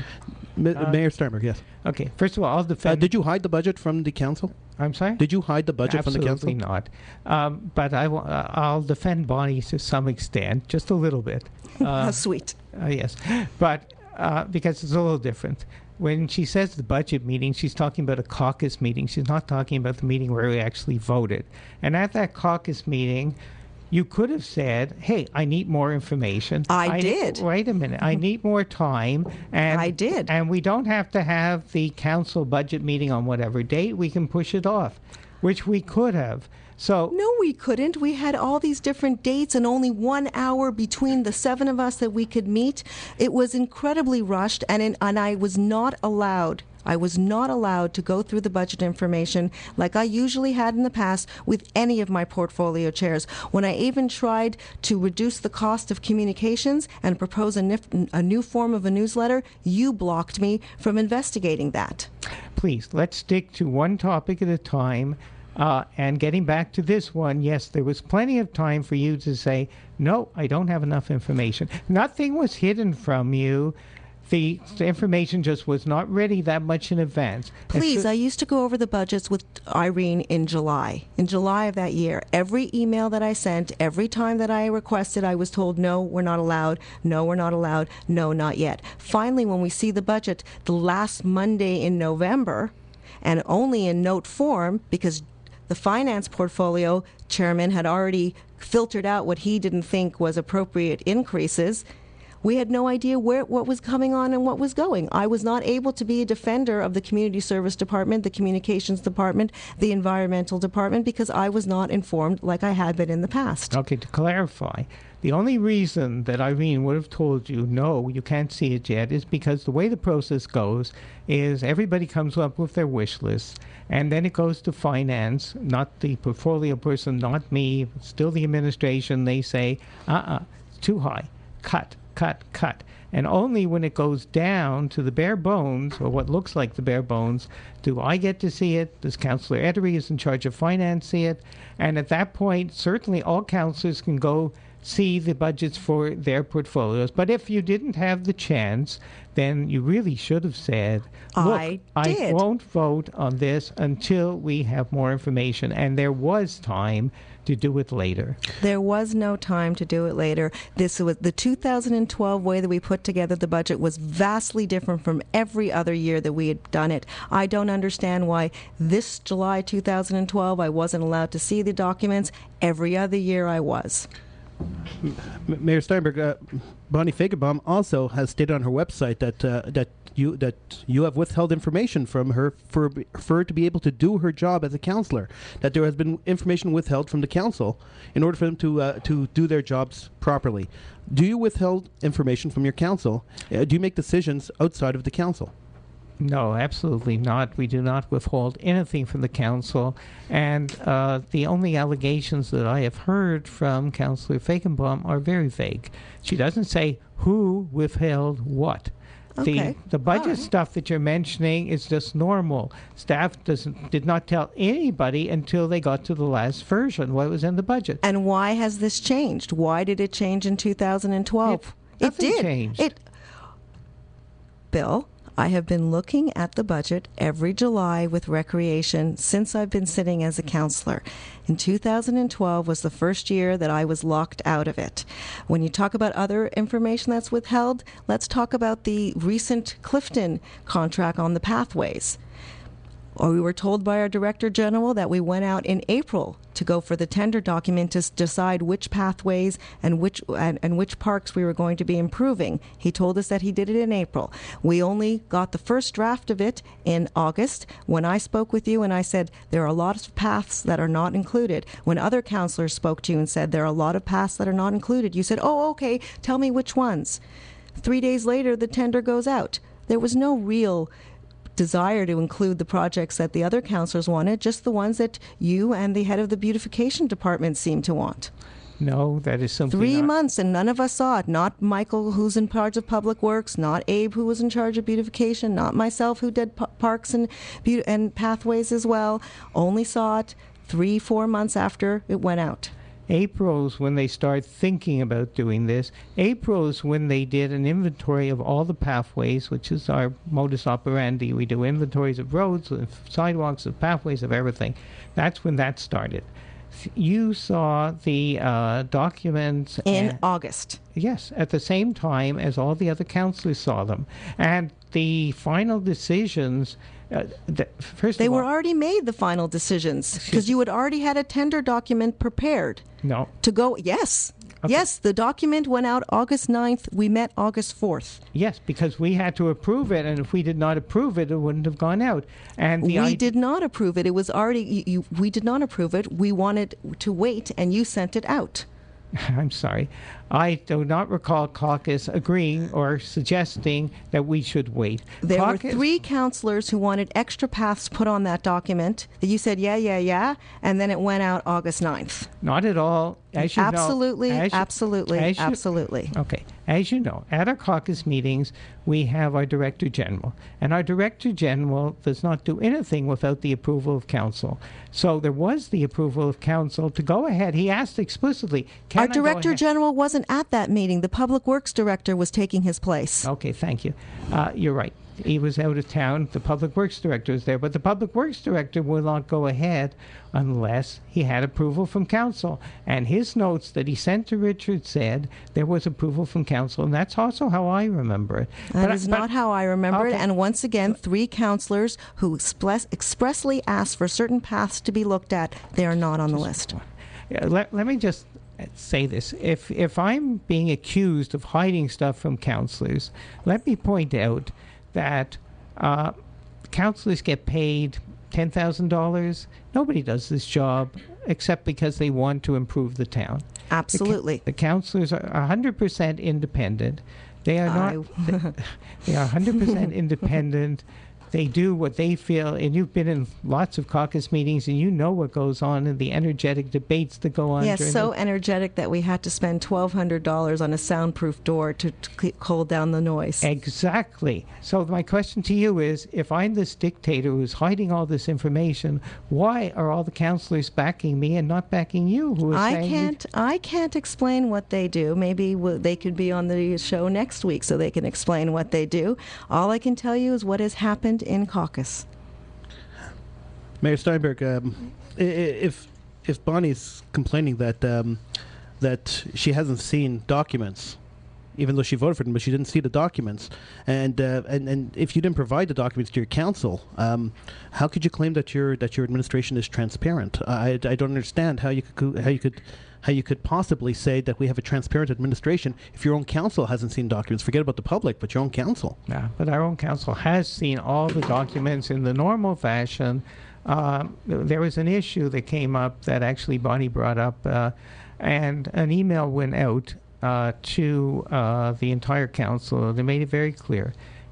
Ma- Uh, Mayor Steinberg, yes. Okay, first of all, I'll Uh, defend. did you hide the budget from the council? I'm sorry? Did you hide the budget Absolutely from the council? not. Um, but I w- uh, I'll defend Bonnie to some extent, just a little bit. How Uh, sweet. Uh, yes, but uh, because it's a little different. When she says the budget meeting, she's talking about a caucus meeting. She's not talking about the meeting where we actually voted. And at that caucus meeting, you could have said, hey, I need more information. I need- did. wait a minute. I need more time. And I did. And we don't have to have the council budget meeting on whatever date. We can push it off, which we could have. So No, we couldn't. We had all these different dates and only one hour between the seven of us that we could meet. It was incredibly rushed, and in, and I was not allowed. I was not allowed to go through the budget information like I usually had in the past with any of my portfolio chairs. When I even tried to reduce the cost of communications and propose a, nif- a new form of a newsletter, you blocked me from investigating that. please, let's stick to one topic at a time. Uh, and getting back to this one, yes, there was plenty of time for you to say, no, I don't have enough information. Nothing was hidden from you. The, the information just was not ready that much in advance. And Please, so- I used to go over the budgets with Irene in July. In July of that year, every email that I sent, every time that I requested, I was told, no, we're not allowed, no, we're not allowed, no, not yet. Finally, when we see the budget the last Monday in November, and only in note form, because the finance portfolio chairman had already filtered out what he didn't think was appropriate increases, we had no idea where what was coming on and what was going. I was not able to be a defender of the community service department, the communications department, the environmental department, because I was not informed like I had been in the past. Okay, to clarify, the only reason that Irene would have told you, no, you can't see it yet, is because the way the process goes is everybody comes up with their wish list, and then it goes to finance, not the portfolio person, not me, still the administration. They say, uh-uh, it's too high, cut, cut, cut. And only when it goes down to the bare bones, or what looks like the bare bones, do I get to see it. Does Councillor Ettery, is in charge of finance, see it? And at that point, certainly all councillors can go see the budgets for their portfolios. But if you didn't have the chance, then you really should have said, look, I I did. won't vote on this until we have more information. And there was time to do it later. There was no time to do it later. This was the two thousand twelve way that we put together the budget was vastly different from every other year that we had done it. I don't understand why this July two thousand twelve I wasn't allowed to see the documents. Every other year I was. M- Mayor Steinberg, uh, Bonnie Feigenbaum also has stated on her website that uh, that you that you have withheld information from her for for her to be able to do her job as a councillor. That there has been information withheld from the council in order for them to uh, to do their jobs properly. Do you withhold information from your council? Uh, do you make decisions outside of the council? No, absolutely not. We do not withhold anything from the council. And uh, the only allegations that I have heard from Councillor Feigenbaum are very vague. She doesn't say who withheld what. Okay. The, the budget All right. stuff that you're mentioning is just normal. Staff doesn't did not tell anybody until they got to the last version what was in the budget. And why has this changed? Why did it change in two thousand twelve? It, nothing it did. changed. It, Bill, I have been looking at the budget every July with recreation since I've been sitting as a counselor. In two thousand twelve was the first year that I was locked out of it. When you talk about other information that's withheld, let's talk about the recent Clifton contract on the pathways. Or we were told by our Director General that we went out in April to go for the tender document to s- decide which pathways and which and, and which parks we were going to be improving. He told us that he did it in April. We only got the first draft of it in August when I spoke with you and I said there are a lot of paths that are not included. When other councillors spoke to you and said there are a lot of paths that are not included, you said, oh, okay, tell me which ones. Three days later, the tender goes out. There was no real desire to include the projects that the other councillors wanted, just the ones that you and the head of the beautification department seemed to want. No, that is simply Three not. months and none of us saw it. Not Michael, who's in charge of public works, not Abe, who was in charge of beautification, not myself, who did p- parks and, beau- and pathways as well. Only saw it three, four months after it went out. April's when they start thinking about doing this. April's when they did an inventory of all the pathways, which is our modus operandi. We do inventories of roads, of sidewalks, of pathways, of everything. That's when that started. You saw the uh, documents In and- August. Yes, at the same time as all the other councillors saw them. And the final decisions, uh, the, first They of were all, already made, the final decisions, because you had already had a tender document prepared no, to go. Yes. Okay. Yes, the document went out August ninth. We met August fourth. yes, because we had to approve it, and if we did not approve it, it wouldn't have gone out. And the We ide- did not approve it. It was already, you, you, we did not approve it. We wanted to wait, and you sent it out. I'm sorry. I do not recall caucus agreeing or suggesting that we should wait. There caucus, were three councillors who wanted extra paths put on that document that you said, yeah, yeah, yeah, and then it went out August ninth. Not at all. As you Absolutely, know, as you- absolutely, as you- absolutely. Okay. As you know, at our caucus meetings, we have our Director General. And our Director General does not do anything without the approval of Council. So there was the approval of Council to go ahead. He asked explicitly, can Our I go Director ahead? General wasn't at that meeting. The Public Works Director was taking his place. Okay, thank you. Uh, you're right. He was out of town. The Public Works Director was there. But the Public Works Director will not go ahead unless he had approval from Council. And his notes that he sent to Richard said there was approval from Council. And that's also how I remember it. That But I- is but- not how I remember it. Okay. And once again, three councillors who express, expressly asked for certain paths to be looked at, they are not on the list. Yeah, let, let me just say this. If if I'm being accused of hiding stuff from councillors, let me point out that uh, councillors get paid ten thousand dollars. Nobody does this job except because they want to improve the town. Absolutely. The, councillors are one hundred percent independent. They are not. they, they are one hundred percent independent. They do what they feel, and you've been in lots of caucus meetings, and you know what goes on in the energetic debates that go on. Yes, during so the, energetic that we had to spend twelve hundred dollars on a soundproof door to, to cool down the noise. Exactly. So my question to you is, if I'm this dictator who's hiding all this information, why are all the councillors backing me and not backing you? Who is I saying can't. I can't explain what they do. Maybe w- they could be on the show next week, so they can explain what they do. All I can tell you is what has happened in caucus. Mayor Steinberg, um, i- i- if if Bonnie's complaining that um, that she hasn't seen documents, even though she voted for them, but she didn't see the documents, and uh, and and if you didn't provide the documents to your council, um, how could you claim that your that your administration is transparent? I, I don't understand how you could how you could. How you could possibly say that we have a transparent administration if your own council hasn't seen documents. Forget about the public, but your own council. Yeah, but our own council has seen all the documents in the normal fashion. Uh, there was an issue that came up that actually Bonnie brought up, uh, and an email went out uh, to uh, the entire council. They made it very clear.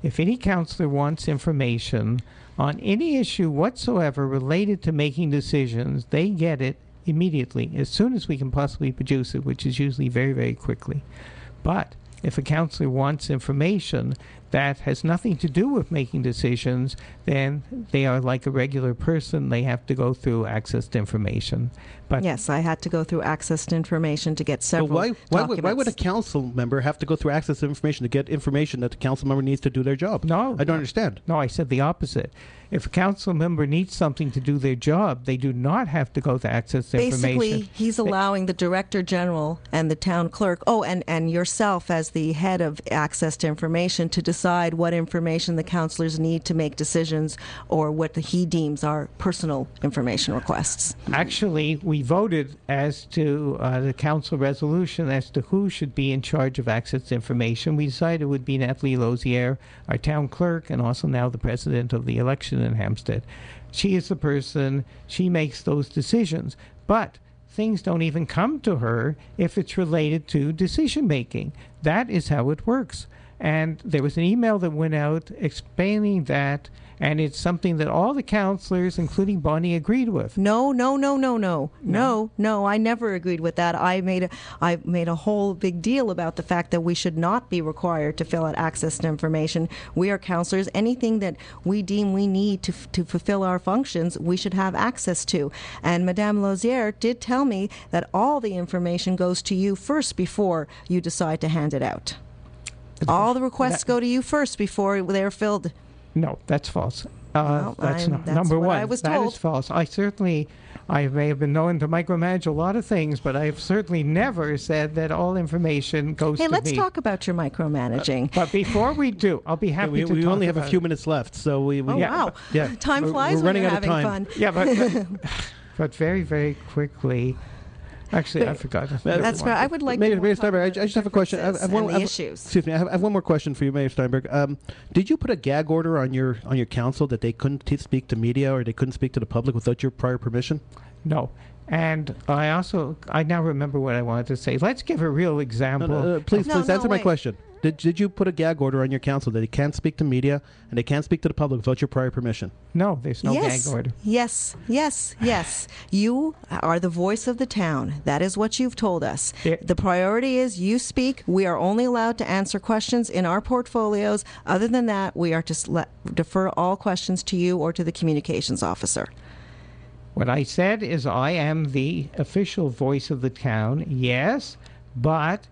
If any councillor wants information on any issue whatsoever related to making decisions, they get it immediately, as soon as we can possibly produce it, which is usually very, very quickly. But if a councillor wants information that has nothing to do with making decisions, then they are like a regular person. They have to go through access to information. But yes, I had to go through access to information to get several But why, why, would, documents. why would a council member have to go through access to information to get information that the council member needs to do their job? No. I don't understand. No, I said the opposite. If a council member needs something to do their job, they do not have to go to access to information. Basically, he's allowing the Director General and the Town Clerk, oh, and, and yourself as the head of access to information to decide what information the councillors need to make decisions or what he deems are personal information requests. Actually, we voted as to uh, the council resolution as to who should be in charge of access to information. We decided it would be Nathalie Lausière, our town clerk, and also now the president of the election in Hampstead. She is the person, she makes those decisions. But things don't even come to her if it's related to decision making. That is how it works. And there was an email that went out explaining that, and it's something that all the councillors, including Bonnie, agreed with. No, no, no, no, no, no, no. I never agreed with that. I made a, I made a whole big deal about the fact that we should not be required to fill out access to information. We are councillors. Anything that we deem we need to f- to fulfill our functions, we should have access to. And Madame Lausière did tell me that all the information goes to you first before you decide to hand it out. All the requests That- go to you first before they're filled. No, that's false. Uh, Well, that's I'm- not that's number what one. I was That told. is false. I certainly, I may have been known to micromanage a lot of things, but I've certainly never said that all information goes Hey, to let's me. talk about your micromanaging. But before we do, I'll be happy we to we talk only have a about few it. minutes left, so we, we Oh, Yeah, wow. yeah. Time We're- flies we're when running you're out of having time. fun. Yeah, but, but, but very, very quickly. Actually, I forgot. That's fair. I would like Mayor, to Mayor talk Steinberg, I, about I just have a question. I, I have differences one, and I the have- issues. Excuse me. I have, I have one more question for you, Mayor Steinberg. Um, did you put a gag order on your on your council that they couldn't t- speak to media or they couldn't speak to the public without your prior permission? No. And I also, I now remember what I wanted to say. Let's give a real No, example. no, uh, please, No, please no, answer my wait. question. Did did you put a gag order on your council that they can't speak to media and they can't speak to the public without your prior permission? No, there's no yes, gag order. yes, yes, yes. You are the voice of the town. That is what you've told us. Yeah. The priority is you speak. We are only allowed to answer questions in our portfolios. Other than that, we are to s- let, defer all questions to you or to the communications officer. What I said is I am the official voice of the town, yes, but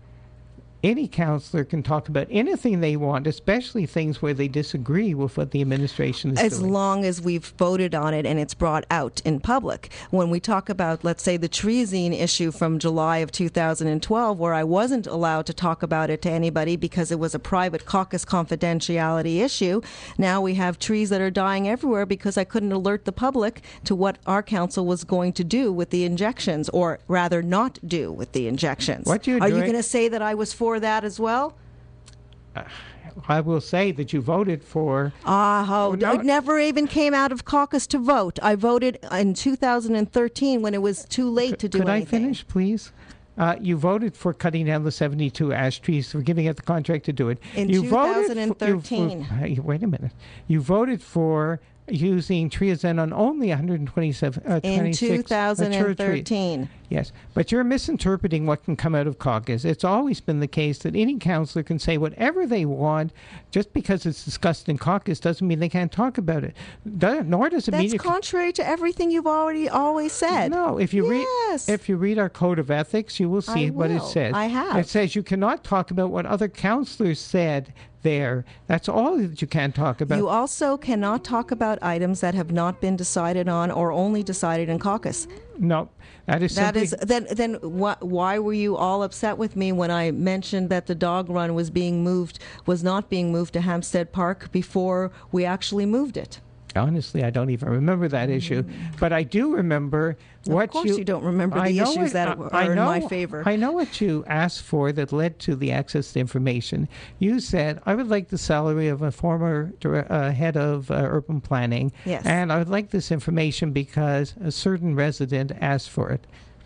any councillor can talk about anything they want, especially things where they disagree with what the administration is As doing. long as we've voted on it and it's brought out in public. When we talk about, let's say, the Treezine issue from July of two thousand twelve, where I wasn't allowed to talk about it to anybody because it was a private caucus confidentiality issue, now we have trees that are dying everywhere because I couldn't alert the public to what our council was going to do with the injections, or rather not do with the injections. What you're are you doing- going to say that I was for that as well? I will say that you voted for. Ah, oh, Oh, no. it never even came out of caucus to vote. I voted in two thousand thirteen when it was too late to do Could I anything. finish, please? Uh, you voted for cutting down the seventy-two ash trees, for giving out the contract to do it. In you voted for- twenty thirteen. you- uh, wait a minute. You voted for using triazine on only one hundred twenty-seven, uh, In twenty-six mature trees. two thousand thirteen. Yes, but you're misinterpreting what can come out of caucus. It's always been the case that any councillor can say whatever they want. Just because it's discussed in caucus doesn't mean they can't talk about it. Do- nor does it That's mean it contrary to everything you've already always said. No, if you Yes. read if you read our code of ethics, you will see I what it will. says. I have. It says you cannot talk about what other councillors said there. That's all that you can talk about. You also cannot talk about items that have not been decided on or only decided in caucus. no, that is That simply is then. Then wh- why were you all upset with me when I mentioned that the dog run was being moved, was not being moved to Hampstead Park before we actually moved it? honestly, I don't even remember that issue, but I do remember what Of course, you. you don't remember I the know issues what- that I- are I in know- my favor. I know what you asked for that led to the access to information. You said, I would like the salary of a former dire- uh, head of uh, urban planning, Yes. and I would like this information because a certain resident asked for it.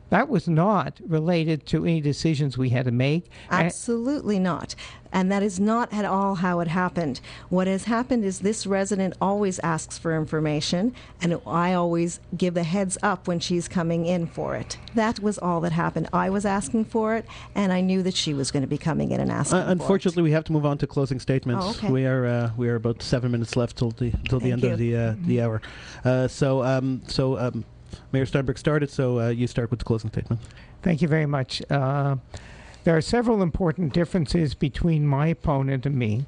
That was not related to any decisions we had to make. Absolutely not. And that is not at all how it happened. What has happened is this resident always asks for information, and I always give the heads up when she's coming in for it. That was all that happened. I was asking for it, and I knew that she was going to be coming in and asking uh, for it. Unfortunately, we have to move on to closing statements. Oh, okay. We are uh, we are about seven minutes left till the till the Thank end you. of the uh, the hour. Uh, so um, so. Um, Mayor Steinberg started, so uh, you start with the closing statement. Thank you very much. Uh, there are several important differences between my opponent and me.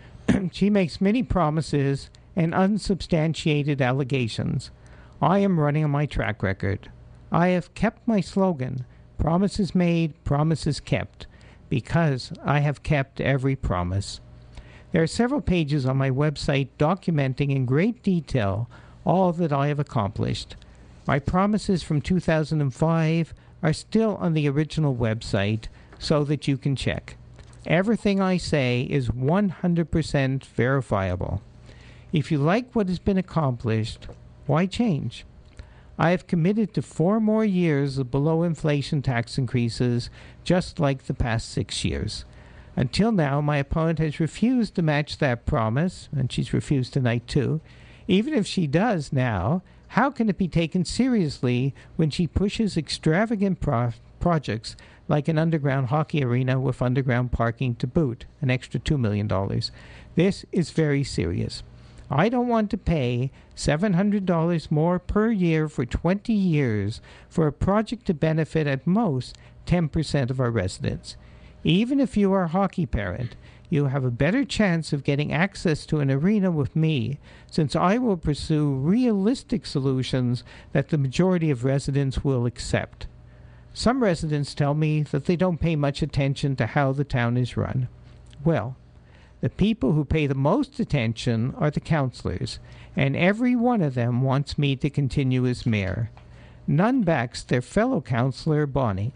She makes many promises and unsubstantiated allegations. I am running on my track record. I have kept my slogan, promises made, promises kept, because I have kept every promise. There are several pages on my website documenting in great detail all that I have accomplished. My promises from two thousand five are still on the original website so that you can check. Everything I say is one hundred percent verifiable. If you like what has been accomplished, why change? I have committed to four more years of below-inflation tax increases, just like the past six years. Until now, my opponent has refused to match that promise, and she's refused tonight too. Even if she does now, how can it be taken seriously when she pushes extravagant pro- projects like an underground hockey arena with underground parking to boot, an extra two million dollars? This is very serious. I don't want to pay seven hundred dollars more per year for twenty years for a project to benefit at most ten percent of our residents. Even if you are a hockey parent, you have a better chance of getting access to an arena with me, since I will pursue realistic solutions that the majority of residents will accept. Some residents tell me that they don't pay much attention to how the town is run. Well, the people who pay the most attention are the councillors, and every one of them wants me to continue as mayor. None backs their fellow councillor, Bonnie.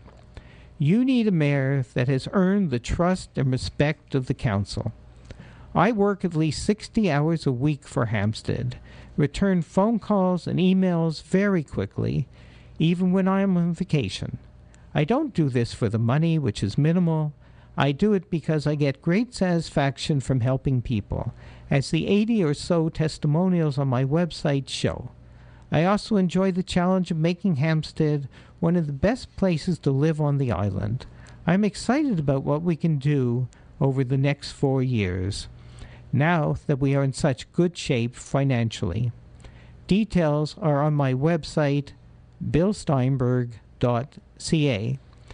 You need a mayor that has earned the trust and respect of the council. I work at least sixty hours a week for Hampstead, return phone calls and emails very quickly, even when I am on vacation. I don't do this for the money, which is minimal. I do it because I get great satisfaction from helping people, as the eighty or so testimonials on my website show. I also enjoy the challenge of making Hampstead one of the best places to live on the island. I'm excited about what we can do over the next four years, now that we are in such good shape financially. Details are on my website, bill steinberg dot c a.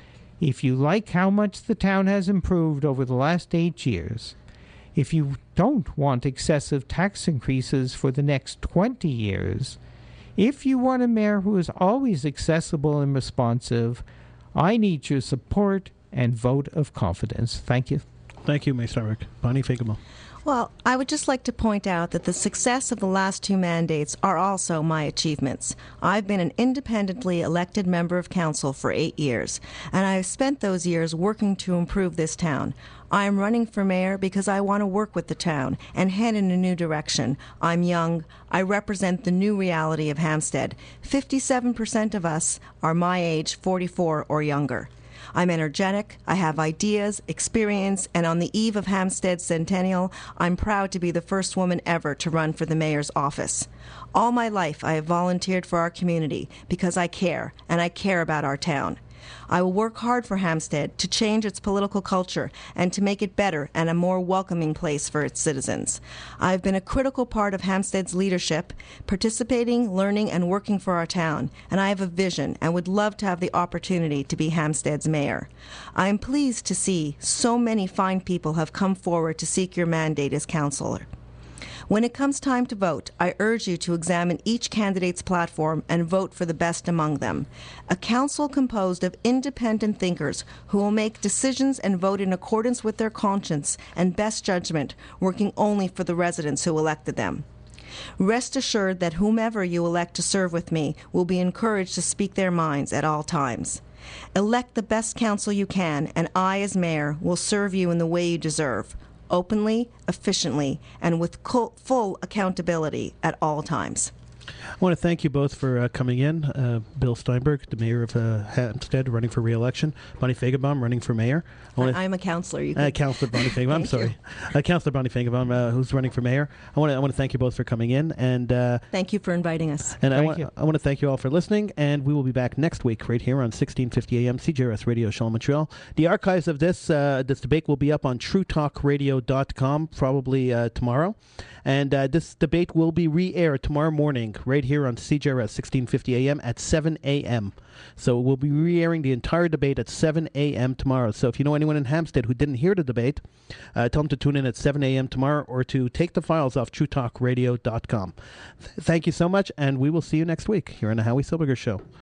If you like how much the town has improved over the last eight years, if you don't want excessive tax increases for the next twenty years, if you want a mayor who is always accessible and responsive, I need your support and vote of confidence. Thank you. Thank you, Mayor Steinberg. Bonnie Feigenbaum. Well, I would just like to point out that the success of the last two mandates are also my achievements. I've been an independently elected member of council for eight years, and I have spent those years working to improve this town. I am running for mayor because I want to work with the town and head in a new direction. I'm young. I represent the new reality of Hampstead. fifty-seven percent of us are my age, forty-four or younger. I'm energetic, I have ideas, experience, and on the eve of Hampstead's centennial, I'm proud to be the first woman ever to run for the mayor's office. All my life, I have volunteered for our community because I care, and I care about our town. I will work hard for Hampstead to change its political culture and to make it better and a more welcoming place for its citizens. I have been a critical part of Hampstead's leadership, participating, learning, and working for our town, and I have a vision and would love to have the opportunity to be Hampstead's mayor. I am pleased to see so many fine people have come forward to seek your mandate as councillor. When it comes time to vote, I urge you to examine each candidate's platform and vote for the best among them. A council composed of independent thinkers who will make decisions and vote in accordance with their conscience and best judgment, working only for the residents who elected them. Rest assured that whomever you elect to serve with me will be encouraged to speak their minds at all times. Elect the best council you can, and I, as mayor, will serve you in the way you deserve. Openly, efficiently, and with full accountability at all times. I want to thank you both for uh, coming in. Uh, Bill Steinberg, the mayor of uh, Hampstead, running for re-election. Bonnie Feigenbaum, running for mayor. I wanna, I'm a counselor. You uh, can... Councillor Bonnie Feigenbaum. I'm sorry, uh, Councillor Bonnie Feigenbaum, uh, who's running for mayor. I want to I want to thank you both for coming in, and uh, thank you for inviting us. And thank I want you. I want to thank you all for listening. And we will be back next week right here on sixteen fifty A M C J R S Radio Show Montreal. The archives of this uh, this debate will be up on true talk radio dot com probably uh, tomorrow. And uh, this debate will be re-aired tomorrow morning right here on C J R S sixteen fifty A M at seven A M So we'll be re-airing the entire debate at seven A M tomorrow. So if you know anyone in Hampstead who didn't hear the debate, uh, tell them to tune in at seven A M tomorrow or to take the files off true talk radio dot com. Th- thank you so much, and we will see you next week here on the Howie Silberger Show.